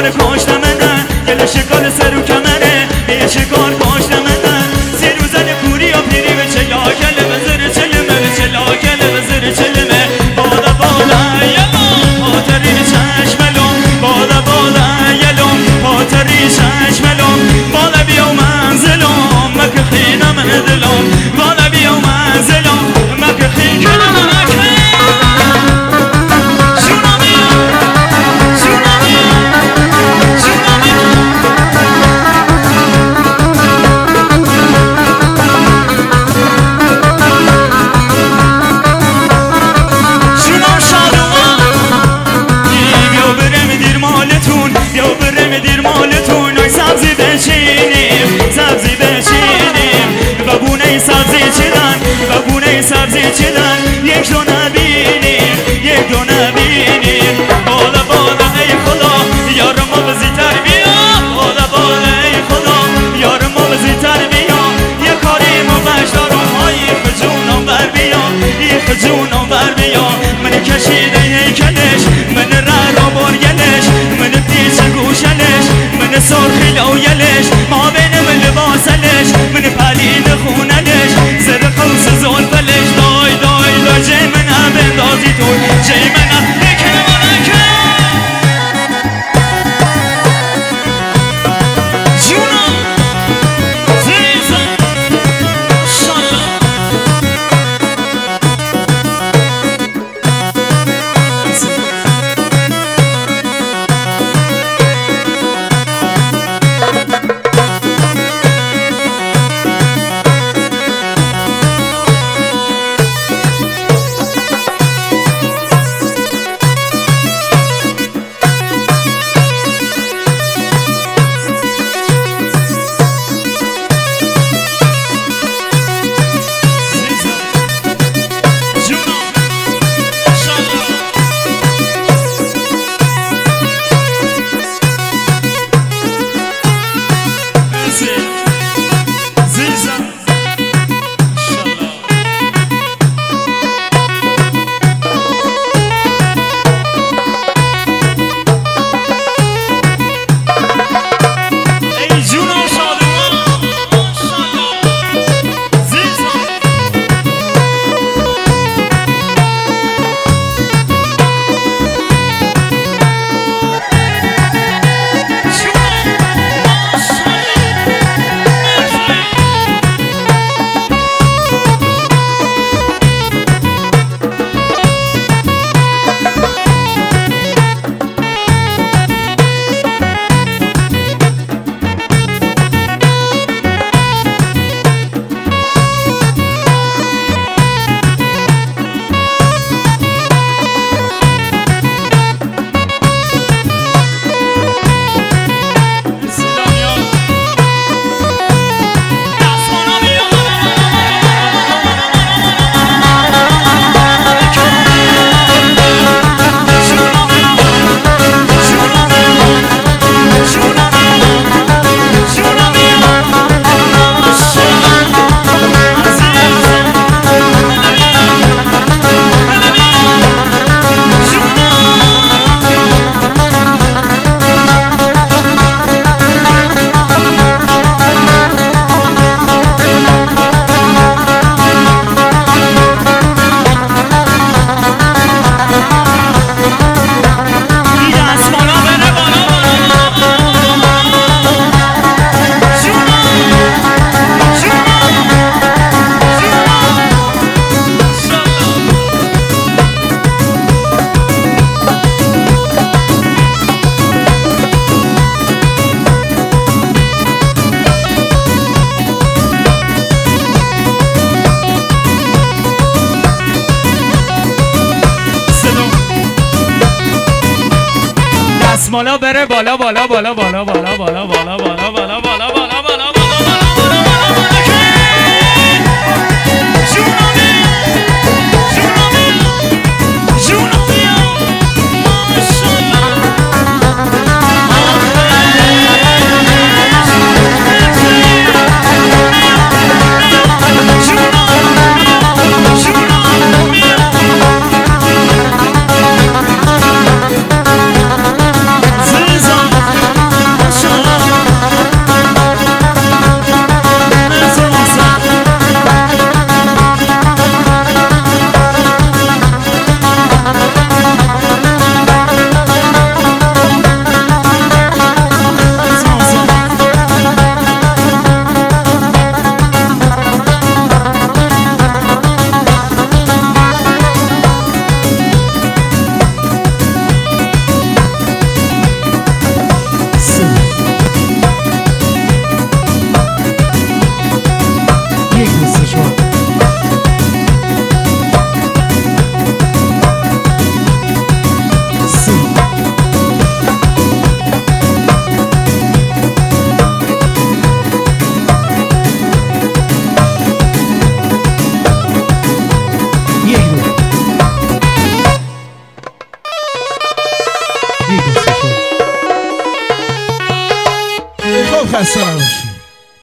شکار کاشت منه گل شکار سر و کمره یه شکار کاشت منه سی روزن کوری و پیری به چلا گل بزر چلمه به چلا گل بزر چلمه بادا بادا یلوم پاتری چشملوم بادا بادا یلوم پاتری چشملوم بادا بیو منزلوم مکه خینا من دلوم بادا بیو منزلوم مکه خینا من سبزی چیدن یک دو نبینیم یک دو نبینیم بالا بالا ای خدا یار ما بزیتر بیا بالا بالا ای خدا یار ما بزیتر بیا یه کاری ما بشدارم های خجونم بر بیا ای خجونم بر بیا من کشیده هیکلش من رو برگلش من پیچ گوشلش من سرخی لویلش ما بینم لباسلش من پلین خونلش زر قوس زلفلش دای دای دای جای من هم بندازی تو جای من هم بکنه منکه جونم زیزم شالله دستمالا بره بالا بالا بالا بالا بالا بالا بالا بالا بالا بالا بالا بالا زیزم این دوستشون خب خسته نباشی